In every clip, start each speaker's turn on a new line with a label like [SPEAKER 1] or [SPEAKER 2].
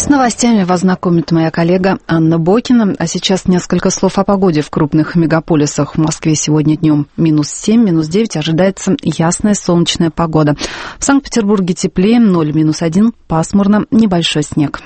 [SPEAKER 1] С новостями вас знакомит моя коллега Анна Бокина. А сейчас несколько слов о погоде в крупных мегаполисах. В Москве сегодня днем -7, -9. Ожидается ясная солнечная погода. В Санкт-Петербурге теплее, 0, -1, пасмурно, небольшой снег.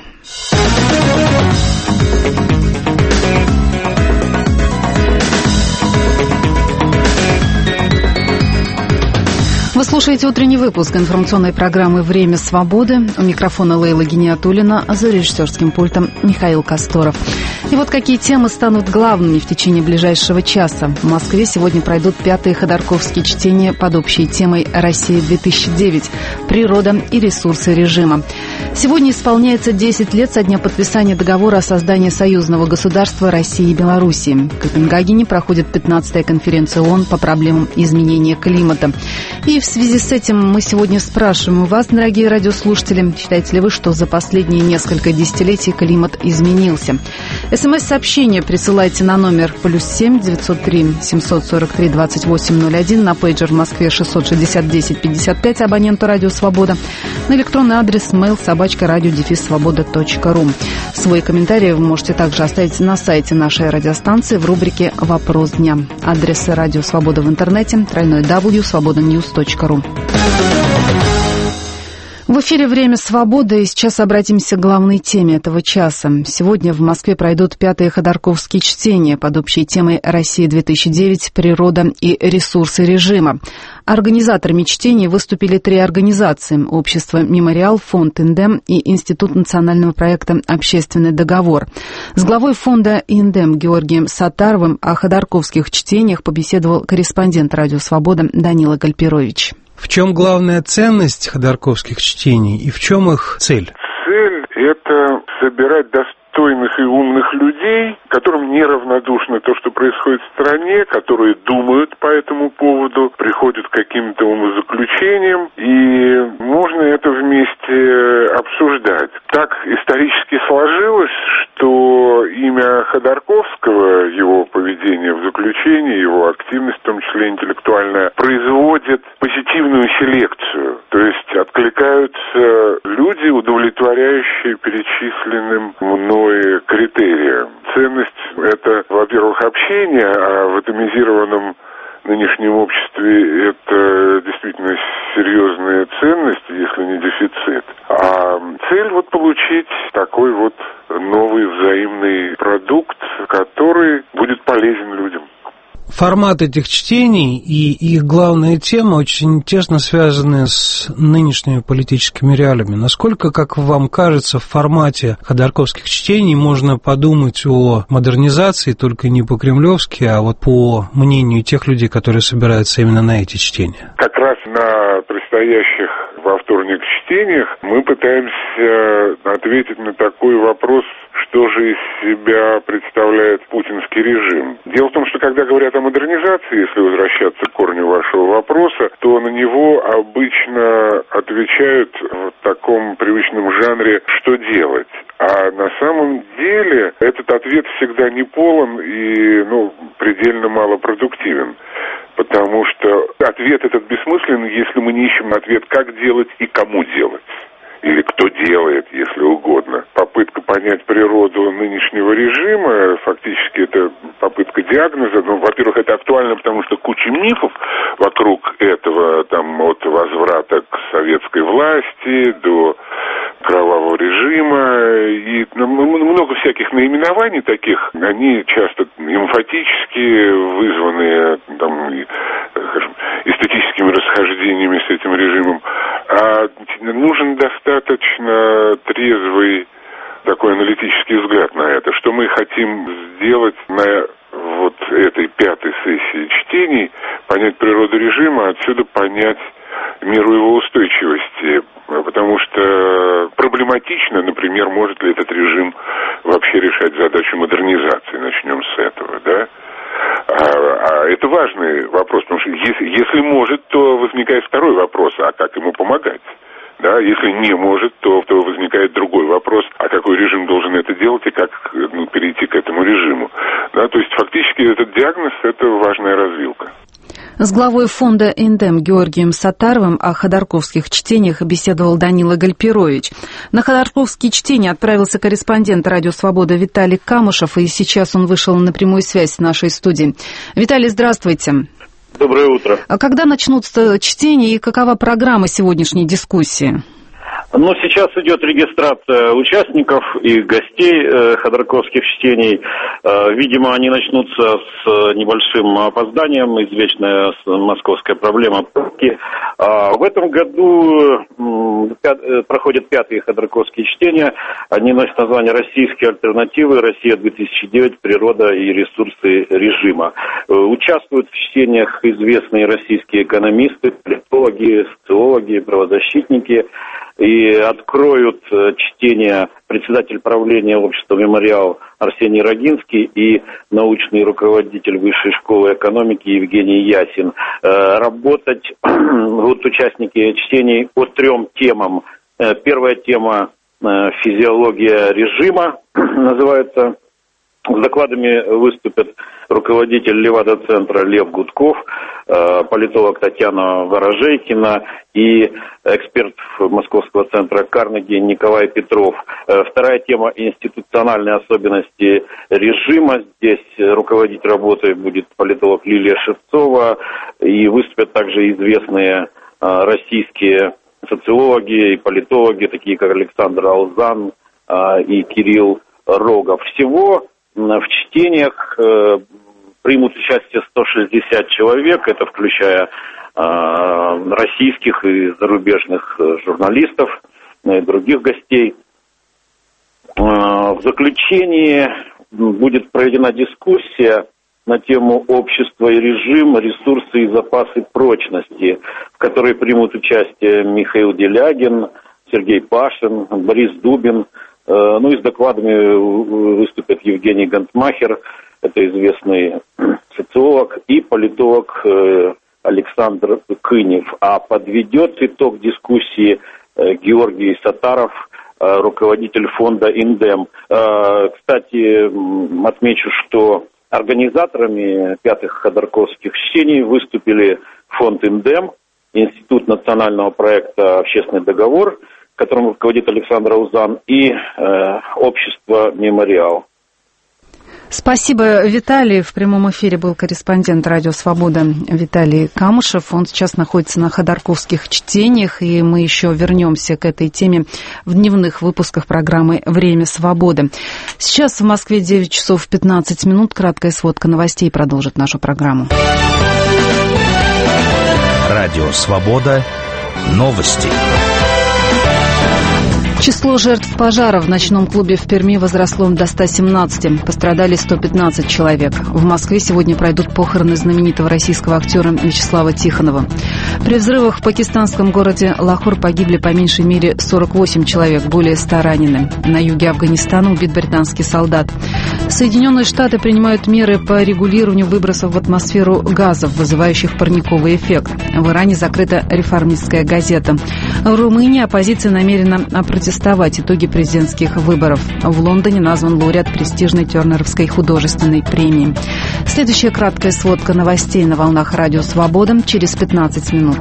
[SPEAKER 1] Вы слушаете утренний выпуск информационной программы «Время свободы». У микрофона Лейла Гиниатуллина, а за режиссерским пультом Михаил Косторов. И вот какие темы станут главными в течение ближайшего часа. В Москве сегодня пройдут 5-е ходорковские чтения под общей темой «Россия-2009. Природа и ресурсы режима». Сегодня исполняется 10 лет со дня подписания договора о создании союзного государства России и Белоруссии. В Копенгагене проходит 15-я конференция ООН по проблемам изменения климата. И в связи с этим мы сегодня спрашиваем у вас, дорогие радиослушатели, считаете ли вы, что за последние несколько десятилетий климат изменился? СМС-сообщение присылайте на номер +7 903 743 2801, на пейджер в Москве 660 10 55, абоненту Радио Свобода, на электронный адрес mail@radio-svoboda.ru. Свой комментарий вы можете также оставить на сайте нашей радиостанции в рубрике «Вопрос дня». Адресы Радио Свобода в интернете www.svobodanews.ru. В эфире «Время свободы», и сейчас обратимся к главной теме этого часа. Сегодня в Москве пройдут 5-е ходорковские чтения под общей темой «Россия-2009. Природа и ресурсы режима». Организаторами чтений выступили 3 организации – Общество «Мемориал», Фонд «Индем» и Институт национального проекта «Общественный договор». С главой фонда «Индем» Георгием Саттаровым о ходорковских чтениях побеседовал корреспондент «Радио Свобода» Данила Гальперович.
[SPEAKER 2] В чем главная ценность ходорковских чтений и в чем их цель?
[SPEAKER 3] Цель – это собирать достойных и умных людей, которым неравнодушно то, что происходит в стране, которые думают по этому поводу, приходят к каким-то умозаключениям, и можно это вместе обсуждать. Так исторически сложилось, что имя Ходорковского, его поведение в заключении, его активность, в том числе интеллектуальная, производит позитивную селекцию, то есть откликаются люди, удовлетворяющие перечисленным мной критериям. Ценность – это, во-первых, общение, а в атомизированном нынешнем обществе это действительно серьезная ценность, если не дефицит. А цель – получить такой новый взаимный продукт, который будет полезен людям.
[SPEAKER 2] Формат этих чтений и их главная тема очень тесно связаны с нынешними политическими реалиями. Насколько, как вам кажется, в формате ходорковских чтений можно подумать о модернизации, только не по-кремлевски, а по мнению тех людей, которые собираются именно на эти чтения?
[SPEAKER 3] Как раз на предстоящих во вторник чтениях мы пытаемся ответить на такой вопрос, что же из себя представляет путинский режим. Дело в том, что когда говорят о модернизации, если возвращаться к корню вашего вопроса, то на него обычно отвечают в таком привычном жанре «что делать?». А на самом деле этот ответ всегда не полон и, предельно малопродуктивен. Потому что ответ этот бессмыслен, если мы не ищем ответ, как делать и кому делать. Или кто делает, если угодно. Попытка понять природу нынешнего режима, фактически это попытка диагноза. Во-первых, это актуально, потому что куча мифов вокруг этого, от возврата к советской власти до кровавого режима, и много всяких наименований таких, они часто эмфатически вызванные, эстетическими расхождениями с этим режимом. А нужен достаточно трезвый такой аналитический взгляд на это. Что мы хотим сделать на этой 5-й сессии чтений, понять природу режима, отсюда понять меру его устойчивости. Потому что проблематично, например, может ли этот режим вообще решать задачу модернизации. Начнем с этого, да? А это важный вопрос, потому что если может, то возникает второй вопрос, а как ему помогать? Да, если не может, то возникает другой вопрос, а какой режим должен это делать и как перейти к этому режиму. Да, то есть фактически этот диагноз – это важная развилка.
[SPEAKER 1] С главой фонда «Индем» Георгием Саттаровым о ходорковских чтениях беседовал Данила Гальперович. На ходорковские чтения отправился корреспондент «Радио Свобода» Виталий Камышев, и сейчас он вышел на прямую связь с нашей студией. Виталий, здравствуйте.
[SPEAKER 4] Доброе утро.
[SPEAKER 1] А когда начнутся чтения и какова программа сегодняшней дискуссии?
[SPEAKER 4] Ну, сейчас идет регистрация участников и гостей ходорковских чтений. Видимо, они начнутся с небольшим опозданием, извечная московская проблема. В этом году проходят 5-е ходорковские чтения. Они носят название «Российские альтернативы. Россия-2009. Природа и ресурсы режима». Участвуют в чтениях известные российские экономисты, политологи, социологи, правозащитники. И откроют чтение председатель правления общества «Мемориал» Арсений Рогинский и научный руководитель Высшей школы экономики Евгений Ясин. Работать будут участники чтений по 3 темам. Первая тема «Физиология режима» называется. С докладами выступят руководитель Левада-центра Лев Гудков, политолог Татьяна Ворожейкина и эксперт Московского центра Карнеги Николай Петров. Вторая тема – институциональные особенности режима. Здесь руководить работой будет политолог Лилия Шевцова, и выступят также известные российские социологи и политологи, такие как Александр Алзан и Кирилл Рогов. Всего в чтениях примут участие 160 человек, это включая российских и зарубежных журналистов и других гостей. В заключении будет проведена дискуссия на тему «Общество и режим. Ресурсы и запасы прочности», в которой примут участие Михаил Делягин, Сергей Пашин, Борис Дубин. Ну и с докладами выступит Евгений Гантмахер, это известный социолог, и политолог Александр Кынев. А подведет итог дискуссии Георгий Саттаров, руководитель фонда «Индем». Кстати, отмечу, что организаторами 5-х ходорковских чтений выступили фонд «Индем», Институт национального проекта «Общественный договор», которым руководит Александр Алзан, и общество «Мемориал».
[SPEAKER 1] Спасибо, Виталий. В прямом эфире был корреспондент «Радио Свобода» Виталий Камышев. Он сейчас находится на ходорковских чтениях, и мы еще вернемся к этой теме в дневных выпусках программы «Время свободы». Сейчас в Москве 9 часов 15 минут. Краткая сводка новостей продолжит нашу программу.
[SPEAKER 5] Радио Свобода. Новости.
[SPEAKER 1] Число жертв пожара в ночном клубе в Перми возросло до 117. Пострадали 115 человек. В Москве сегодня пройдут похороны знаменитого российского актера Вячеслава Тихонова. При взрывах в пакистанском городе Лахор погибли по меньшей мере 48 человек, более 100 ранены. На юге Афганистана убит британский солдат. Соединенные Штаты принимают меры по регулированию выбросов в атмосферу газов, вызывающих парниковый эффект. В Иране закрыта реформистская газета. В Румынии оппозиция намерена протестовать итоги президентских выборов. В Лондоне назван лауреат престижной Тернеровской художественной премии. Следующая краткая сводка новостей на волнах Радио Свобода через 15 минут.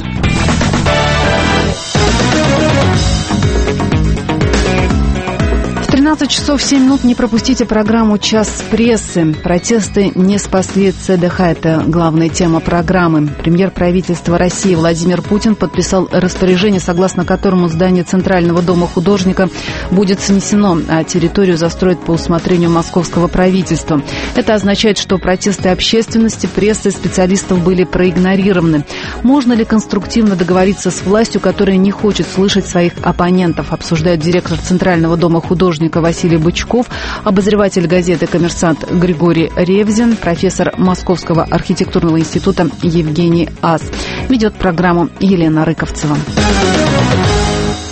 [SPEAKER 1] В 13 часов 7 минут не пропустите программу «Час прессы». Протесты не спасли ЦДХ. Это главная тема программы. Премьер правительства России Владимир Путин подписал распоряжение, согласно которому здание Центрального дома художника будет снесено, а территорию застроят по усмотрению московского правительства. Это означает, что протесты общественности, прессы и специалистов были проигнорированы. Можно ли конструктивно договориться с властью, которая не хочет слышать своих оппонентов, обсуждает директор Центрального дома художника Василий Бычков, обозреватель газеты «Коммерсант» Григорий Ревзин, профессор Московского архитектурного института Евгений Ас. Ведет программу Елена Рыковцева.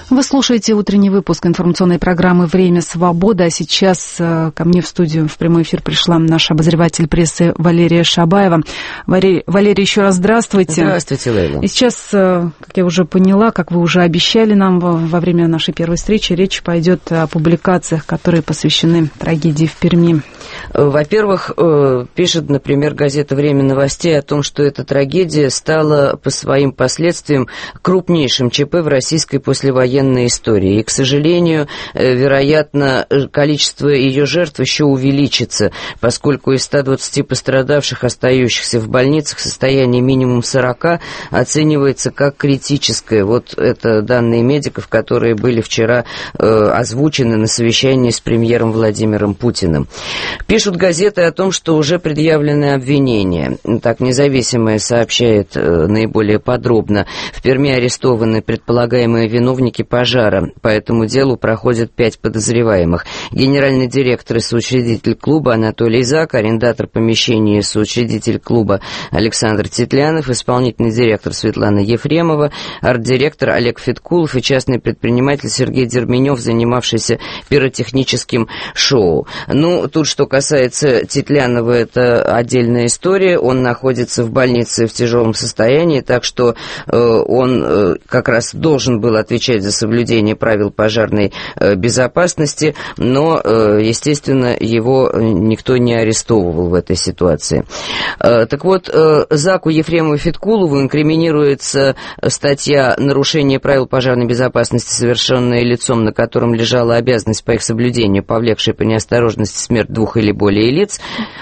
[SPEAKER 1] Вы слушаете утренний выпуск информационной программы «Время свободы». А сейчас ко мне в студию в прямой эфир пришла наш обозреватель прессы Валерия Шабаева. Валерия, еще раз здравствуйте.
[SPEAKER 6] Здравствуйте, Лейла.
[SPEAKER 1] И сейчас, как я уже поняла, как вы уже обещали нам во время нашей первой встречи, речь пойдет о публикациях, которые посвящены трагедии в Перми.
[SPEAKER 6] Во-первых, пишет, например, газета «Время новостей» о том, что эта трагедия стала по своим последствиям крупнейшим ЧП в российской послевоенной истории. И, к сожалению, вероятно, количество ее жертв еще увеличится, поскольку из 120 пострадавших, остающихся в больницах, состояние минимум 40 оценивается как критическое. Вот это данные медиков, которые были вчера озвучены на совещании с премьером Владимиром Путиным. Пишут газеты о том, что уже предъявлены обвинения. Так, «Независимое» сообщает наиболее подробно. В Перми арестованы предполагаемые виновники пожара. По этому делу проходят 5 подозреваемых. Генеральный директор и соучредитель клуба Анатолий Зак, арендатор помещения и соучредитель клуба Александр Тетлянов, исполнительный директор Светлана Ефремова, арт-директор Олег Фиткулов и частный предприниматель Сергей Дерменев, занимавшийся пиротехническим шоу. Ну, тут, что касается Тетлянова, это отдельная история. Он находится в больнице в тяжелом состоянии, так что он как раз должен был отвечать за соблюдение правил пожарной безопасности, но, естественно, его никто не арестовывал в этой ситуации. Так вот, Заку, Ефремову и Фиткулову инкриминируется статья «Нарушение правил пожарной безопасности, совершенное лицом, на котором лежала обязанность по их соблюдению, повлекшей по неосторожности смерть 2 или более лиц»,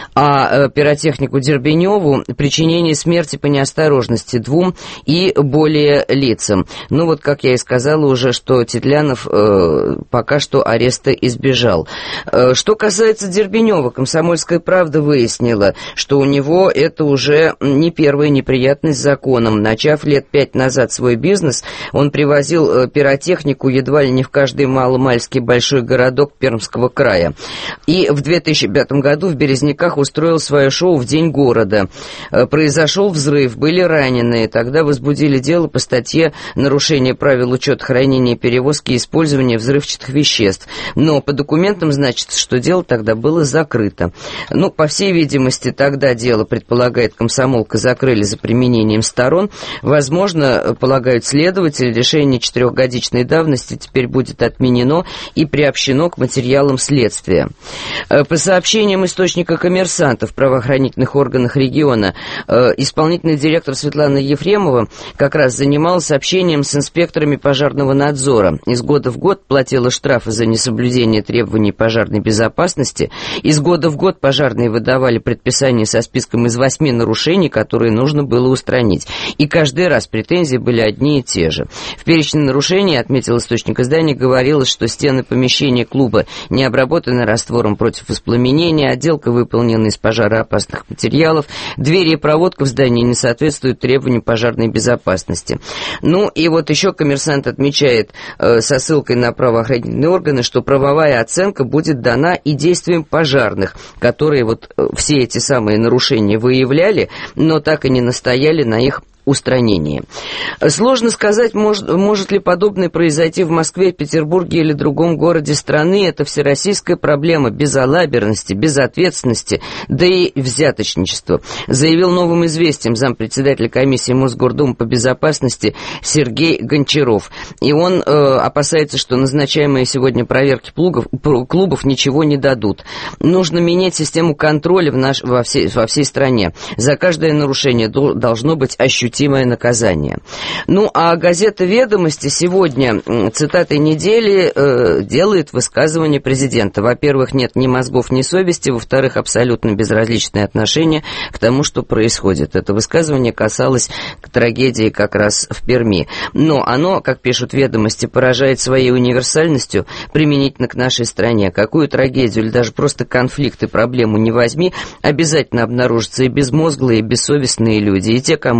[SPEAKER 6] а пиротехнику Дербеневу причинение смерти по неосторожности 2 и более лицам. Ну вот, как я и сказала уже, что Тетлянов пока что ареста избежал. Что касается Дербенева, «Комсомольская правда» выяснила, что у него это уже не первая неприятность с законом. Начав лет 5 назад свой бизнес, он привозил пиротехнику едва ли не в каждый маломальский большой городок Пермского края. И в 2005 году в Березниках устроил свое шоу в День города. Произошел взрыв, были раненые. Тогда возбудили дело по статье «Нарушение правил учета, хранения, перевозки и использования взрывчатых веществ». Но по документам значится, что дело тогда было закрыто. Ну, по всей видимости, тогда дело, предполагает «Комсомолка», закрыли за применением сторон. Возможно, полагают следователи, решение 4-годичной давности теперь будет отменено и приобщено к материалам следствия. По сообщениям источника «Коммерсанта» в правоохранительных органах региона, исполнительный директор Светлана Ефремова как раз занималась общением с инспекторами пожарного надзора. Из года в год платила штрафы за несоблюдение требований пожарной безопасности. Из года в год пожарные выдавали предписания со списком из 8 нарушений, которые нужно было устранить. И каждый раз претензии были одни и те же. В перечне нарушений, отметил источник издания, говорилось, что стены помещения клуба не обработаны раствором против воспламенения, отделка выполнена из пожароопасных материалов, двери и проводка в здании не соответствуют требованиям пожарной безопасности. Ну и вот еще «Коммерсант» отмечает со ссылкой на правоохранительные органы, что правовая оценка будет дана и действиям пожарных, которые вот все эти самые нарушения выявляли, но так и не настояли на их устранении. Сложно сказать, может ли подобное произойти в Москве, Петербурге или другом городе страны. Это всероссийская проблема безалаберности, безответственности, да и взяточничества, заявил «Новым известиям» зампредседателя комиссии Мосгордумы по безопасности Сергей Гончаров. И он опасается, что назначаемые сегодня проверки клубов ничего не дадут. Нужно менять систему контроля во всей стране. За каждое нарушение должно быть ощутимое наказание. Ну, а газета «Ведомости» сегодня, цитатой недели, делает высказывание президента. Во-первых, нет ни мозгов, ни совести. Во-вторых, абсолютно безразличное отношение к тому, что происходит. Это высказывание касалось трагедии как раз в Перми. Но оно, как пишут «Ведомости», поражает своей универсальностью применительно к нашей стране. Какую трагедию или даже просто конфликт и проблему не возьми, обязательно обнаружатся и безмозглые, и бессовестные люди, и те, кому все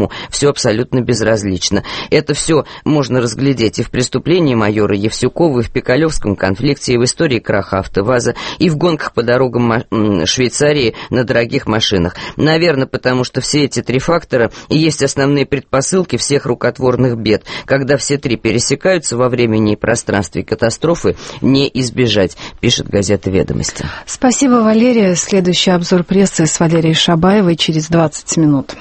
[SPEAKER 6] все абсолютно безразлично. Это все можно разглядеть и в преступлении майора Евсюкова, и в Пикалевском конфликте, и в истории краха АвтоВАЗа, и в гонках по дорогам Швейцарии на дорогих машинах. Наверное, потому что все эти три фактора и есть основные предпосылки всех рукотворных бед. Когда все три пересекаются во времени и пространстве, катастрофы не избежать, пишет газета «Ведомости».
[SPEAKER 1] Спасибо, Валерия. Следующий обзор прессы с Валерией Шабаевой через 20 минут.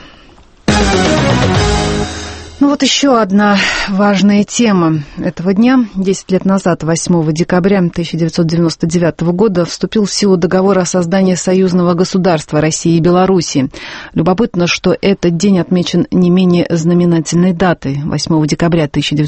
[SPEAKER 1] Ну вот еще одна важная тема этого дня. 10 лет назад, 8 декабря 1999 года, вступил в силу договор о создании союзного государства России и Белоруссии. Любопытно, что этот день отмечен не менее знаменательной датой. 8 декабря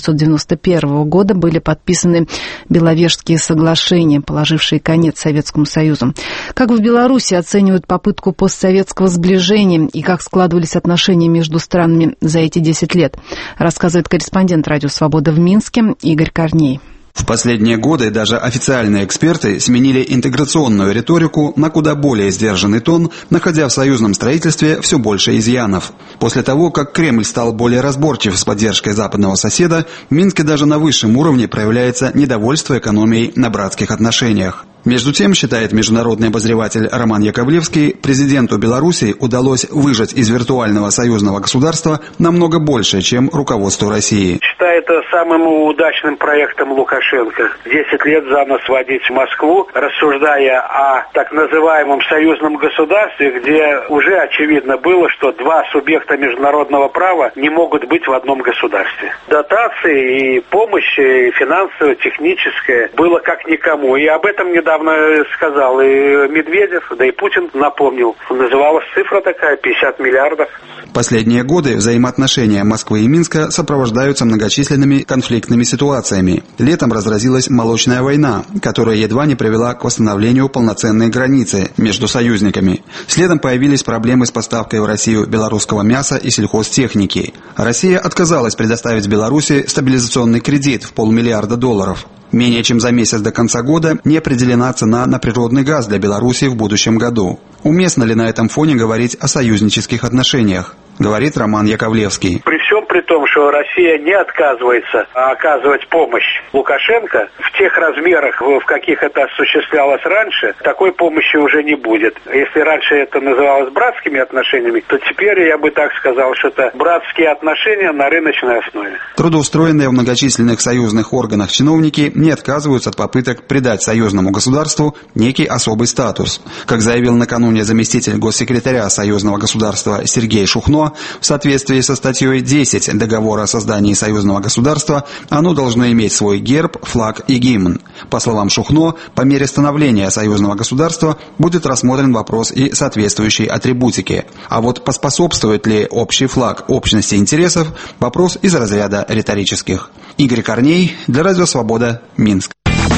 [SPEAKER 1] 1991 года были подписаны Беловежские соглашения, положившие конец Советскому Союзу. Как в Беларуси оценивают попытку постсоветского сближения и как складывались отношения между странами за эти 10 лет, рассказывает корреспондент «Радио Свобода» в Минске Игорь Корней.
[SPEAKER 7] В последние годы даже официальные эксперты сменили интеграционную риторику на куда более сдержанный тон, находя в союзном строительстве все больше изъянов. После того, как Кремль стал более разборчив с поддержкой западного соседа, в Минске даже на высшем уровне проявляется недовольство экономией на братских отношениях. Между тем, считает международный обозреватель Роман Яковлевский, президенту Беларуси удалось выжать из виртуального союзного государства намного больше, чем руководству России.
[SPEAKER 8] Считаю это самым удачным проектом Лукашенко. 10 лет за нос водить в Москву, рассуждая о так называемом союзном государстве, где уже очевидно было, что два субъекта международного права не могут быть в одном государстве. Дотации и помощь, и финансовая, техническая, было как никому. И об этом недавно сказал и Медведев, да и Путин напомнил. Называлась цифра такая, 50 миллиардов.
[SPEAKER 7] Последние годы взаимоотношения Москвы и Минска сопровождаются многочисленными конфликтными ситуациями. Летом разразилась молочная война, которая едва не привела к восстановлению полноценной границы между союзниками. Следом появились проблемы с поставкой в Россию белорусского мяса и сельхозтехники. Россия отказалась предоставить Беларуси стабилизационный кредит в $500 миллиарда. Менее чем за месяц до конца года не определена цена на природный газ для Беларуси в будущем году. Уместно ли на этом фоне говорить о союзнических отношениях? Говорит Роман Яковлевский.
[SPEAKER 8] При всем при том, что Россия не отказывается оказывать помощь Лукашенко в тех размерах, в каких это осуществлялось раньше, такой помощи уже не будет. Если раньше это называлось братскими отношениями, то теперь я бы так сказал, что это братские отношения на рыночной основе.
[SPEAKER 7] Трудоустроенные в многочисленных союзных органах чиновники не отказываются от попыток придать союзному государству некий особый статус. Как заявил накануне заместитель госсекретаря союзного государства Сергей Шухно, в соответствии со статьей 10 Договора о создании союзного государства, оно должно иметь свой герб, флаг и гимн. По словам Шухно, по мере становления союзного государства будет рассмотрен вопрос и соответствующей атрибутики. А вот поспособствует ли общий флаг общности интересов, вопрос из разряда риторических. Игорь Корней, для Радио Свобода, Минск.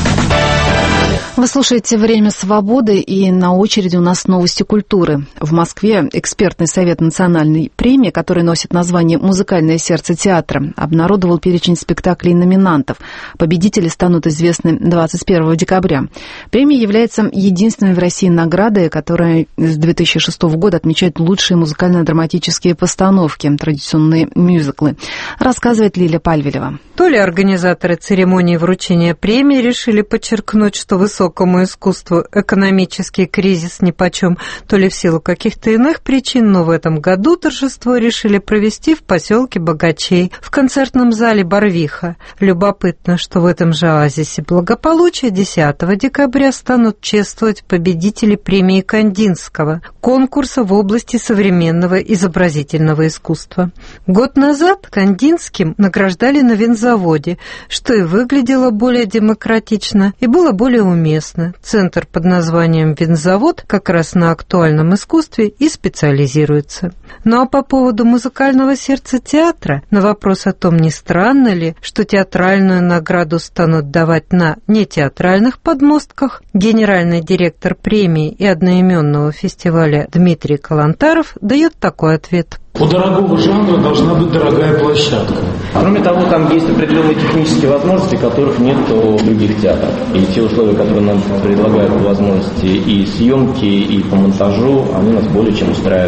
[SPEAKER 1] Вы слушаете «Время свободы», и на очереди у нас новости культуры. В Москве экспертный совет национальной премии, который носит название «Музыкальное сердце театра», обнародовал перечень спектаклей номинантов. Победители станут известны 21 декабря. Премия является единственной в России наградой, которая с 2006 года отмечает лучшие музыкально-драматические постановки, традиционные мюзиклы. Рассказывает Лиля Пальвелева.
[SPEAKER 9] То ли организаторы церемонии вручения премии решили подчеркнуть, что высокому искусству экономический кризис нипочем, то ли в силу каких-то иных причин, но в этом году торжество решили провести в поселке Богачей, в концертном зале «Барвиха». Любопытно, что в этом же оазисе благополучия 10 декабря станут чествовать победители премии Кандинского, конкурса в области современного изобразительного искусства. Год назад Кандинским награждали на винзаводе, что и выглядело более демократично и было более уместно. Центр под названием «Винзавод» как раз на актуальном искусстве и специализируется. Ну а по поводу музыкального сердца театра, на вопрос о том, не странно ли, что театральную награду станут давать на нетеатральных подмостках, генеральный директор премии и одноименного фестиваля Дмитрий Калантаров дает такой ответ.
[SPEAKER 10] У дорогого жанра должна быть дорогая площадка.
[SPEAKER 11] Кроме того, там есть определенные технические возможности, которых нет у других театров. И те условия, которые нам предлагают по возможности и съемки, и по монтажу, они нас более чем устраивают.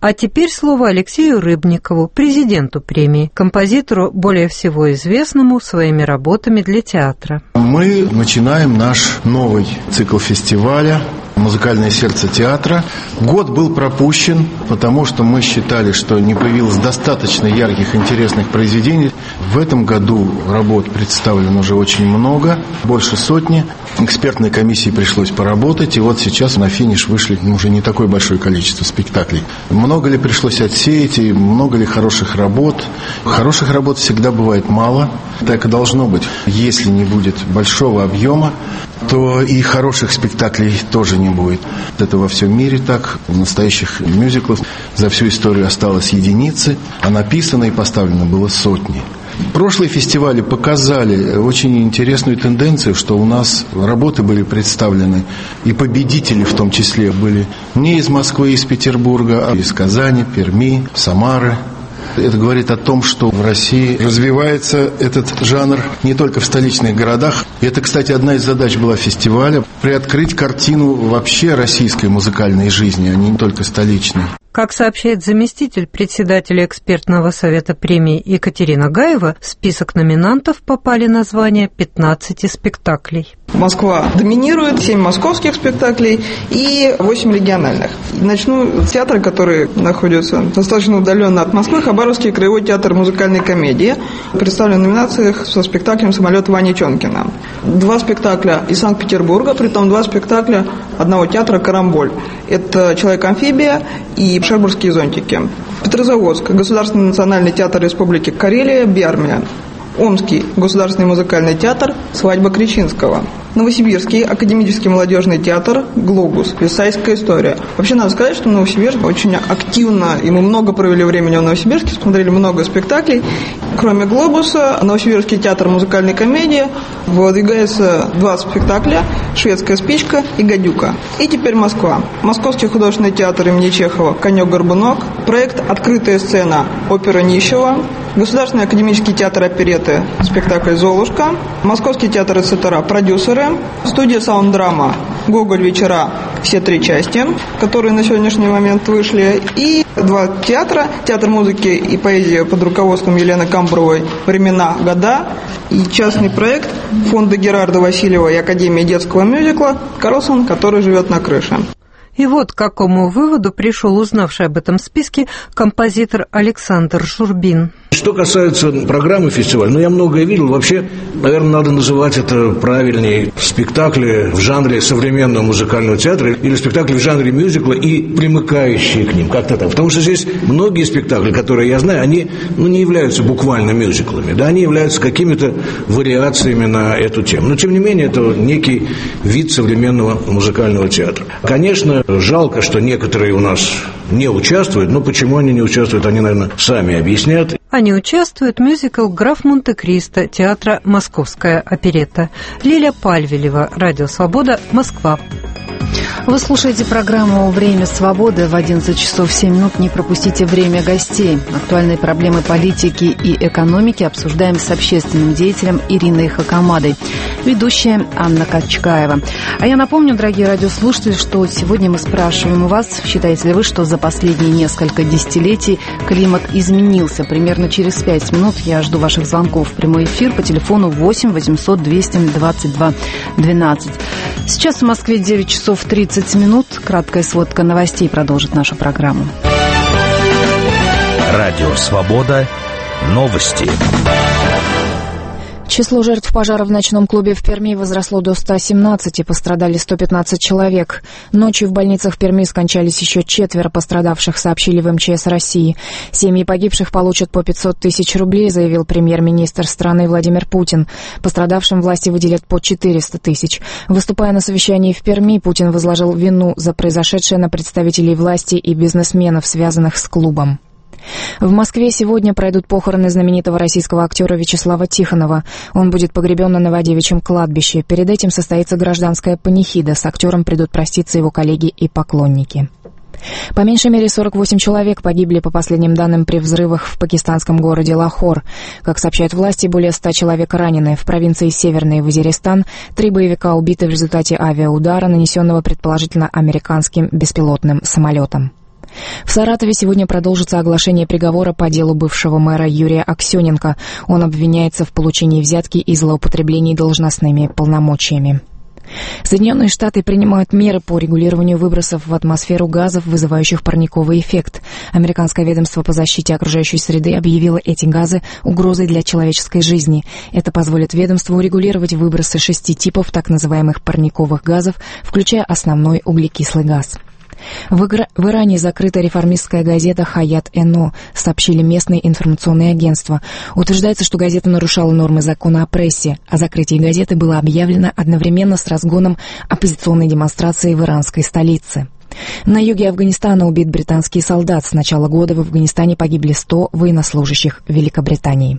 [SPEAKER 9] А теперь слово Алексею Рыбникову, президенту премии, композитору, более всего известному своими работами для театра.
[SPEAKER 12] Мы начинаем наш новый цикл фестиваля «Музыкальное сердце театра». Год был пропущен, потому что мы считали, что не появилось достаточно ярких, интересных произведений. В этом году работ представлено уже очень много, больше сотни. Экспертной комиссии пришлось поработать, и вот сейчас на финиш вышли уже не такое большое количество спектаклей. Много ли пришлось отсеять, и много ли хороших работ? Хороших работ всегда бывает мало, так и должно быть. Если не будет большого объема, то и хороших спектаклей тоже не будет. Это во всем мире так. В настоящих мюзиклах за всю историю осталось единицы, а написано и поставлено было сотни. Прошлые фестивали показали очень интересную тенденцию, что у нас работы были представлены, и победители в том числе были не из Москвы, из Петербурга, а из Казани, Перми, Самары. Это говорит о том, что в России развивается этот жанр не только в столичных городах. И это, кстати, одна из задач была фестиваля – приоткрыть картину вообще российской музыкальной жизни, а не только столичной.
[SPEAKER 9] Как сообщает заместитель председателя экспертного совета премии Екатерина Гаева, в список номинантов попали названия 15 спектаклей.
[SPEAKER 13] Москва доминирует, 7 московских спектаклей и 8 региональных. Начну с театра, который находится достаточно удаленно от Москвы. Хабаровский краевой театр музыкальной комедии представлен в номинациях со спектаклем «Самолет» Вани Чонкина. 2 спектакля из Санкт-Петербурга, притом 2 спектакля одного театра «Карамболь». Это «Человек-амфибия» и «Шербургские зонтики». Петрозаводск, Государственный национальный театр Республики Карелия, Биармия. Омский государственный музыкальный театр «Свадьба Кричинского». Новосибирский академический молодежный театр «Глобус», «Версальская история». Вообще надо сказать, что Новосибирск очень активно, и мы много провели времени в Новосибирске, смотрели много спектаклей. Кроме «Глобуса», Новосибирский театр музыкальной комедии выдвигается 2 спектакля «Шведская спичка» и «Гадюка». И теперь Москва. Московский художественный театр имени Чехова «Конек-горбунок», проект «Открытая сцена» опера Нищего, Государственный академический театр оперетты спектакль «Золушка», Московский театр СТР «Продюсеры», студия «Саунд-драма» «Гоголь. Вечера. Все 3 части», которые на сегодняшний момент вышли, и 2 театра, театр музыки и поэзии под руководством Елены Камбровой «Времена, года», и частный проект фонда Герарда Васильева и Академии детского мюзикла «Карлсон, который живет на крыше».
[SPEAKER 9] И вот к какому выводу пришел узнавший об этом списке композитор Александр Журбин.
[SPEAKER 14] Что касается программы фестиваля, я многое видел. Вообще, наверное, надо называть это правильнее спектакли в жанре современного музыкального театра или спектакли в жанре мюзикла и примыкающие к ним, как-то так. Потому что здесь многие спектакли, которые я знаю, они не являются буквально мюзиклами, да, они являются какими-то вариациями на эту тему. Но, тем не менее, это некий вид современного музыкального театра. Конечно, жалко, что некоторые у нас не участвуют, но почему они не участвуют, они, наверное, сами объяснят.
[SPEAKER 9] Они участвуют в мюзикл «Граф Монте-Кристо» театра «Московская оперетта». Лиля Пальвелева, Радио Свобода, Москва.
[SPEAKER 1] Вы слушаете программу «Время свободы». В 11 часов 7 минут не пропустите время гостей. Актуальные проблемы политики и экономики обсуждаем с общественным деятелем Ириной Хакамадой. Ведущая Анна Качкаева. А я напомню, дорогие радиослушатели, что сегодня мы спрашиваем у вас, считаете ли вы, что за последние несколько десятилетий климат изменился? Примерно через 5 минут я жду ваших звонков в прямой эфир по телефону 8 800 222 12. Сейчас в Москве 9 часов 30 минут. Краткая сводка новостей продолжит нашу программу.
[SPEAKER 5] Радио «Свобода». Новости.
[SPEAKER 15] Число жертв пожара в ночном клубе в Перми возросло до 117, пострадали 115 человек. Ночью в больницах Перми скончались еще 4 пострадавших, сообщили в МЧС России. Семьи погибших получат по 500 тысяч рублей, заявил премьер-министр страны Владимир Путин. Пострадавшим власти выделят по 400 тысяч. Выступая на совещании в Перми, Путин возложил вину за произошедшее на представителей власти и бизнесменов, связанных с клубом. В Москве сегодня пройдут похороны знаменитого российского актера Вячеслава Тихонова. Он будет погребен на Новодевичьем кладбище. Перед этим состоится гражданская панихида. С актером придут проститься его коллеги и поклонники. По меньшей мере 48 человек погибли, по последним данным, при взрывах в пакистанском городе Лахор. Как сообщают власти, более 100 человек ранены. В провинции Северный Вазиристан 3 боевика убиты в результате авиаудара, нанесенного предположительно американским беспилотным самолетом. В Саратове сегодня продолжится оглашение приговора по делу бывшего мэра Юрия Аксененко. Он обвиняется в получении взятки и злоупотреблении должностными полномочиями. Соединенные Штаты принимают меры по регулированию выбросов в атмосферу газов, вызывающих парниковый эффект. Американское ведомство по защите окружающей среды объявило эти газы угрозой для человеческой жизни. Это позволит ведомству регулировать выбросы 6 типов так называемых парниковых газов, включая основной углекислый газ. В Иране закрыта реформистская газета «Хаят-Эно», сообщили местные информационные агентства. Утверждается, что газета нарушала нормы закона о прессе. О закрытии газеты было объявлено одновременно с разгоном оппозиционной демонстрации в иранской столице. На юге Афганистана убит британский солдат. С начала года в Афганистане погибли 100 военнослужащих Великобритании.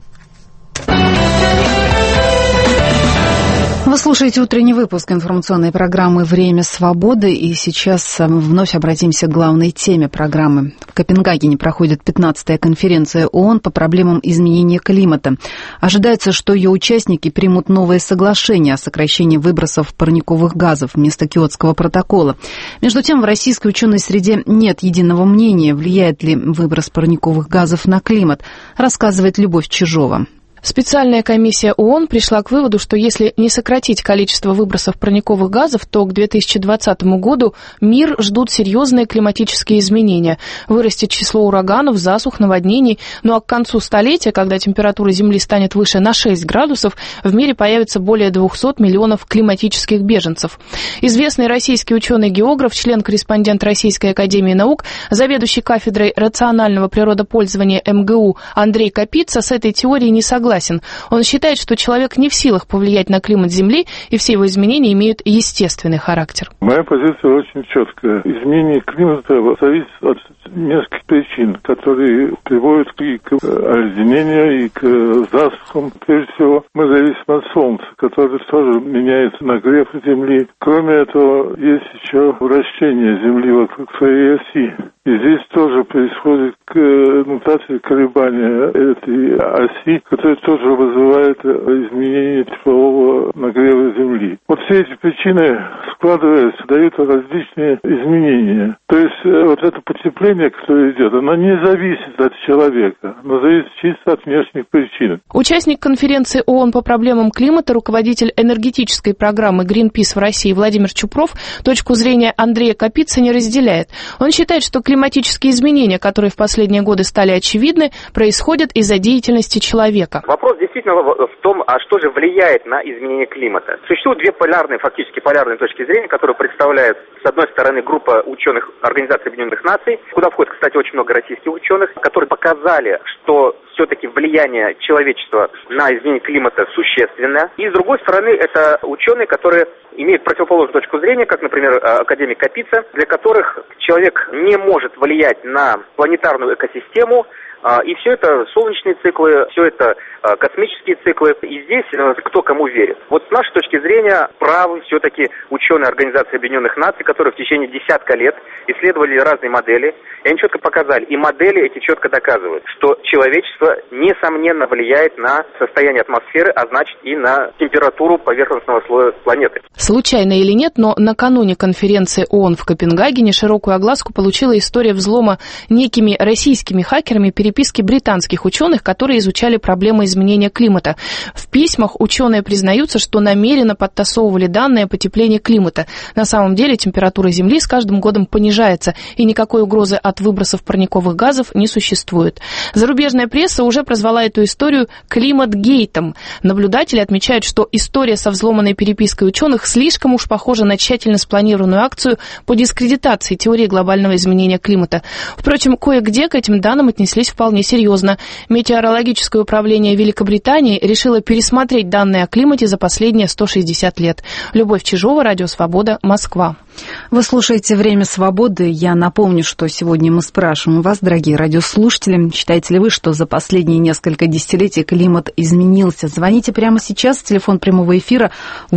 [SPEAKER 1] Вы слушаете утренний выпуск информационной программы «Время свободы», и сейчас вновь обратимся к главной теме программы. В Копенгагене проходит 15-я конференция ООН по проблемам изменения климата. Ожидается, что ее участники примут новое соглашение о сокращении выбросов парниковых газов вместо Киотского протокола. Между тем, в российской ученой среде нет единого мнения, влияет ли выброс парниковых газов на климат, рассказывает Любовь Чижова.
[SPEAKER 16] Специальная комиссия ООН пришла к выводу, что если не сократить количество выбросов парниковых газов, то к 2020 году мир ждут серьезные климатические изменения. Вырастет число ураганов, засух, наводнений. Ну а к концу столетия, когда температура Земли станет выше на 6 градусов, в мире появится более 200 миллионов климатических беженцев. Известный российский ученый-географ, член-корреспондент Российской академии наук, заведующий кафедрой рационального природопользования МГУ Андрей Капица с этой теорией не согласен. Он считает, что человек не в силах повлиять на климат Земли, и все его изменения имеют естественный характер.
[SPEAKER 17] Моя позиция очень четкая. Изменение климата зависит от нескольких причин, которые приводят и к оледенению, и к засухам. Прежде всего, мы зависим от Солнца, которое тоже меняет нагрев Земли. Кроме этого, есть еще вращение Земли вокруг своей оси. И здесь тоже происходит мутация, колебания этой оси, которая тоже вызывает изменение теплового нагрева Земли. Вот все эти причины, складываясь, дают различные изменения. То есть вот это потепление, которое идет, оно не зависит от человека, оно зависит чисто от внешних причин.
[SPEAKER 16] Участник конференции ООН по проблемам климата, руководитель энергетической программы Greenpeace в России Владимир Чупров, точку зрения Андрея Капицы не разделяет. Он считает, что климатические изменения, которые в последние годы стали очевидны, происходят из-за деятельности человека.
[SPEAKER 18] Вопрос действительно в том, а что же влияет на изменение климата. Существуют две фактически полярные точки зрения, которые представляют, с одной стороны, группа ученых Организации Объединенных Наций, куда входит, кстати, очень много российских ученых, которые показали, что все-таки влияние человечества на изменение климата существенно. И, с другой стороны, это ученые, которые имеют противоположную точку зрения, как, например, академик Капица, для которых человек не может влиять на планетарную экосистему, и все это солнечные циклы, все это космические циклы. И здесь кто кому верит. Вот с нашей точки зрения правы все-таки ученые Организации Объединенных Наций, которые в течение десятка лет исследовали разные модели. И они четко показали, и модели эти четко доказывают, что человечество несомненно влияет на состояние атмосферы, а значит и на температуру поверхностного слоя планеты.
[SPEAKER 16] Случайно или нет, но накануне конференции ООН в Копенгагене широкую огласку получила история взлома некими российскими хакерами переписки британских ученых, которые изучали проблемы изменения климата. В письмах ученые признаются, что намеренно подтасовывали данные о потеплении климата. На самом деле температура Земли с каждым годом понижается, и никакой угрозы от выбросов парниковых газов не существует. Зарубежная пресса уже прозвала эту историю «климат-гейтом». Наблюдатели отмечают, что история со взломанной перепиской ученых слишком уж похожа на тщательно спланированную акцию по дискредитации теории глобального изменения климата. Впрочем, кое-где к этим данным отнеслись вполне серьезно. Метеорологическое управление Великобритании решило пересмотреть данные о климате за последние 160 лет. Любовь Чижова, Радио Свобода, Москва.
[SPEAKER 1] Вы слушаете «Время свободы». Я напомню, что сегодня мы спрашиваем вас, дорогие радиослушатели, считаете ли вы, что за последние несколько десятилетий климат изменился? Звоните прямо сейчас, телефон прямого эфира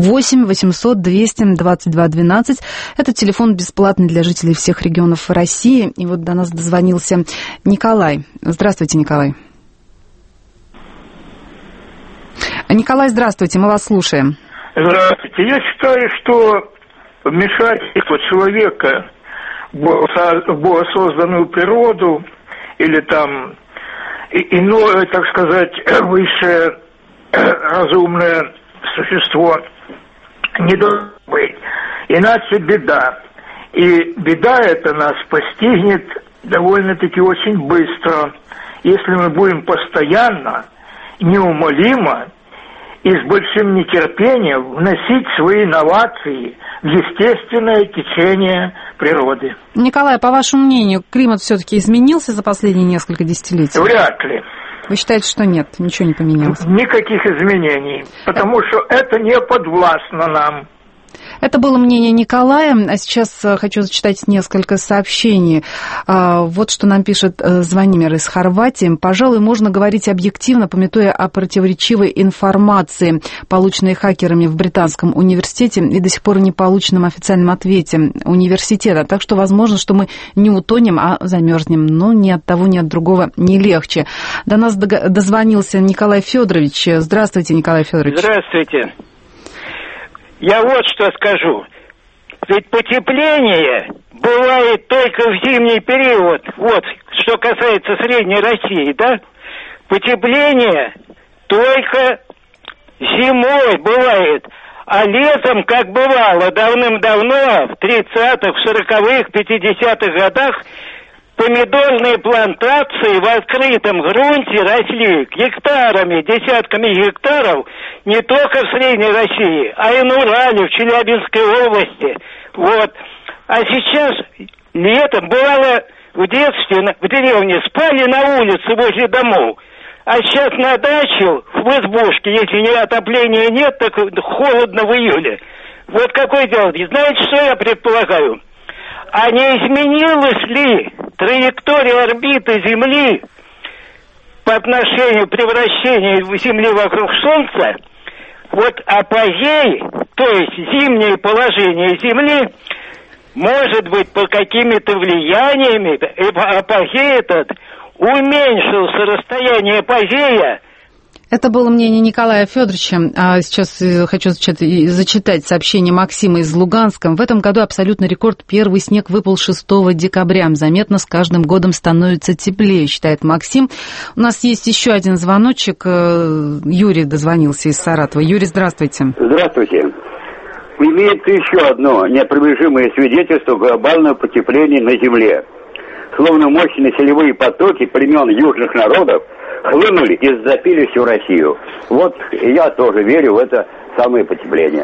[SPEAKER 1] 8 800 222 12. Это телефон бесплатный для жителей всех регионов России. И вот до нас дозвонился Николай. Здравствуйте, Николай. Николай, здравствуйте, мы вас слушаем.
[SPEAKER 19] Здравствуйте. Я считаю, что вмешательство человека богосозданную природу или там иное, так сказать, высшее разумное существо, не должно быть. Иначе беда. И беда эта нас постигнет довольно-таки очень быстро, если мы будем постоянно, неумолимо и с большим нетерпением вносить свои инновации в естественное течение природы.
[SPEAKER 1] Николай, по вашему мнению, климат все-таки изменился за последние несколько десятилетий?
[SPEAKER 19] Вряд ли.
[SPEAKER 1] Вы считаете, что нет, ничего не поменялось?
[SPEAKER 19] Никаких изменений, потому что это не подвластно нам.
[SPEAKER 1] Это было мнение Николая, а сейчас хочу зачитать несколько сообщений. Вот что нам пишет Звонимир из Хорватии. Пожалуй, можно говорить объективно, памятуя о противоречивой информации, полученной хакерами в Британском университете и до сих пор не полученном официальном ответе университета. Так что возможно, что мы не утонем, а замерзнем. Но ни от того, ни от другого не легче. До нас дозвонился Николай Федорович. Здравствуйте, Николай Федорович.
[SPEAKER 20] Здравствуйте. Я вот что скажу. Ведь потепление бывает только в зимний период. Вот, что касается Средней России, да? Потепление только зимой бывает. А летом, как бывало давным-давно, в 30-х, 40-х, 50-х годах, помидорные плантации в открытом грунте росли гектарами, десятками гектаров, не только в Средней России, а и на Урале, в Челябинской области. Вот. А сейчас летом бывало в детстве в деревне спали на улице возле домов. А сейчас на даче, в избушке, если не отопления нет, так холодно в июле. Вот какое дело. И знаете, что я предполагаю? А не изменилась ли траектория орбиты Земли по отношению к превращению Земли вокруг Солнца? Вот апогей, то есть зимнее положение Земли, может быть, по какими-то влияниями, апогей этот уменьшился, расстояние апогея.
[SPEAKER 1] Это было мнение Николая Федоровича. А сейчас хочу зачитать сообщение Максима из Луганска. В этом году абсолютный рекорд. Первый снег выпал 6 декабря. Заметно, с каждым годом становится теплее, считает Максим. У нас есть еще один звоночек. Юрий дозвонился из Саратова. Юрий, здравствуйте.
[SPEAKER 21] Здравствуйте. Имеется еще одно неопровержимое свидетельство глобального потепления на Земле. Словно мощные селевые потоки племен южных народов хлынули и затопили всю Россию. Вот я тоже верю в это самое потепление.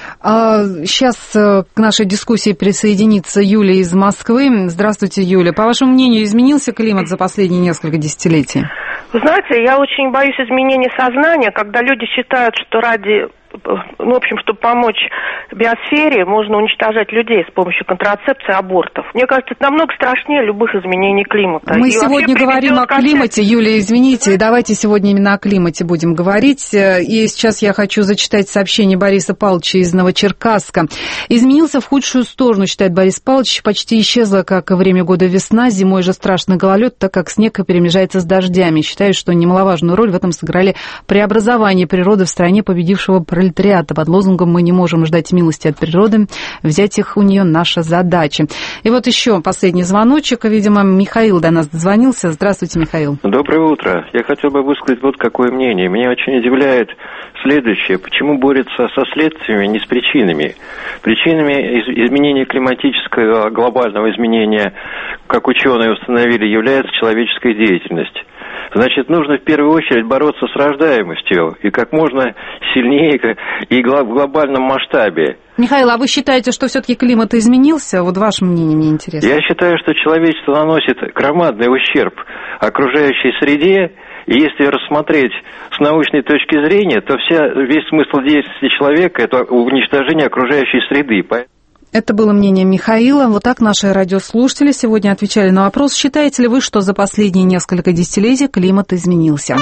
[SPEAKER 1] Сейчас к нашей дискуссии присоединится Юлия из Москвы. Здравствуйте, Юля. По вашему мнению, изменился климат за последние несколько десятилетий?
[SPEAKER 22] Вы знаете, я очень боюсь изменения сознания, когда люди считают, что ради... в общем, чтобы помочь биосфере, можно уничтожать людей с помощью контрацепции, абортов. Мне кажется, это намного страшнее любых изменений климата.
[SPEAKER 1] Мы сегодня говорим о климате, Юлия, извините, давайте сегодня именно о климате будем говорить. И сейчас я хочу зачитать сообщение Бориса Павловича из Новочеркасска. Изменился в худшую сторону, считает Борис Павлович, почти исчезла, как время года весна, зимой же страшный гололед, так как снег перемежается с дождями. Считаю, что немаловажную роль в этом сыграли преобразования природы в стране победившего пролетариата. Под лозунгом «Мы не можем ждать милости от природы, взять их у нее наша задача». И вот еще последний звоночек. Видимо, Михаил до нас дозвонился. Здравствуйте, Михаил.
[SPEAKER 23] Доброе утро. Я хотел бы высказать вот какое мнение. Меня очень удивляет следующее. Почему борются со следствиями, не с причинами? Причинами изменения климатического, глобального изменения, как ученые установили, является человеческая деятельность. Значит, нужно в первую очередь бороться с рождаемостью и как можно сильнее и в глобальном масштабе.
[SPEAKER 1] Михаил, а вы считаете, что все-таки климат изменился? Вот ваше мнение мне интересно.
[SPEAKER 23] Я считаю, что человечество наносит громадный ущерб окружающей среде, и если рассмотреть с научной точки зрения, то весь смысл действия человека – это уничтожение окружающей среды.
[SPEAKER 1] Это было мнение Михаила. Вот так наши радиослушатели сегодня отвечали на вопрос, считаете ли вы, что за последние несколько десятилетий климат изменился?